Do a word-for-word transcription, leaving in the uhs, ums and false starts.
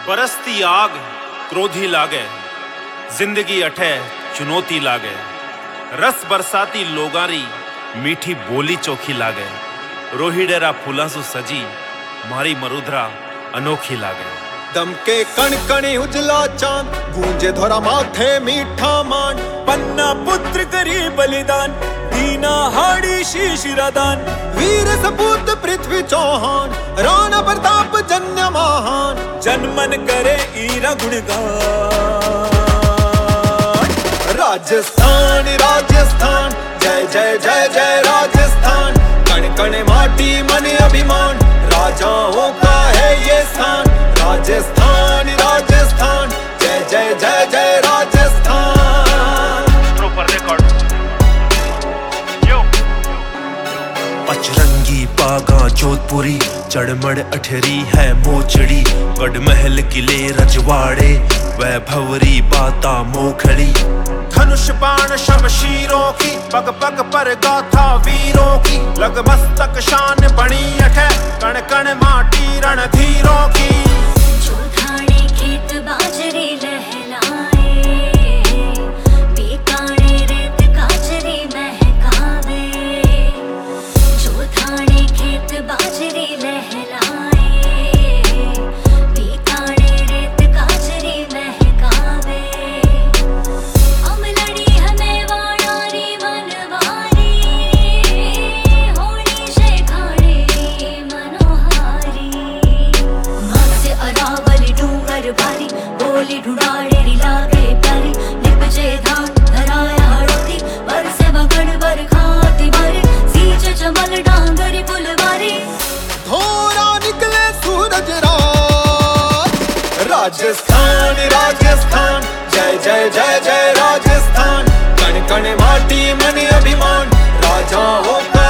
परस्ती आग क्रोधी लागे, जिंदगी अठे चुनौती लागे। रस बरसाती लोगारी मीठी बोली चोखी लागे। रोहिडेरा फूला सु सजी मारी मरुद्रा अनोखी लागे। दमके कण कणी उजला चांद, गूंजे धोरा माथे मीठा मान। पन्ना पुत्र करी बलिदान, दीना हाड़ी शीशिरादान। वीर सपूत पृथ्वी चौहान, राणा प्रताप जन्य महान। जनमन करे ईरा गुणगान। राजस्थान राजस्थान जय जय जय जय राजस्थान। कण कण माटी मन अभिमान, राजाओं का है ये स्थान। राजस्थान राजस्थान जय जय जय जय राजस्थान। Proper record. यो पचरंगी बागा जोधपुरी, चढ़मड़ अठरी है मोचड़ी। गढ़ महल किले रजवाड़े, वैभवरी बाता मोखड़ी। धनुष बाण शमशीरों की, पग पग पर गाथा वीरों की। लग मस्तक शान बनी अठे, कण कण माटी रणधीरों की। जो धाने खेत बाजरे लहलाए, बीकाने रेत काजरे महकावे। जो धाने खेत बाजरे लहलाए, बीकाने रेत काजरे महकावे। अमलड़ी हमें वाणारी मनवारी, होली शेखाड़े मनोहारी। मत्स्य अरावली डूंगर बारी, बोली ढूंढाड़े लागे प्यारी। निपजे धान धराया हड़ोती, बरसे बगड़ बर खाती बारी। सींच चमल डांगरी फुलवारी, धोरा निकले सूरज रात। राजस्थान राजस्थान जय जय जय जय राजस्थान। कण कण माटी मन अभिमान, राजाओं का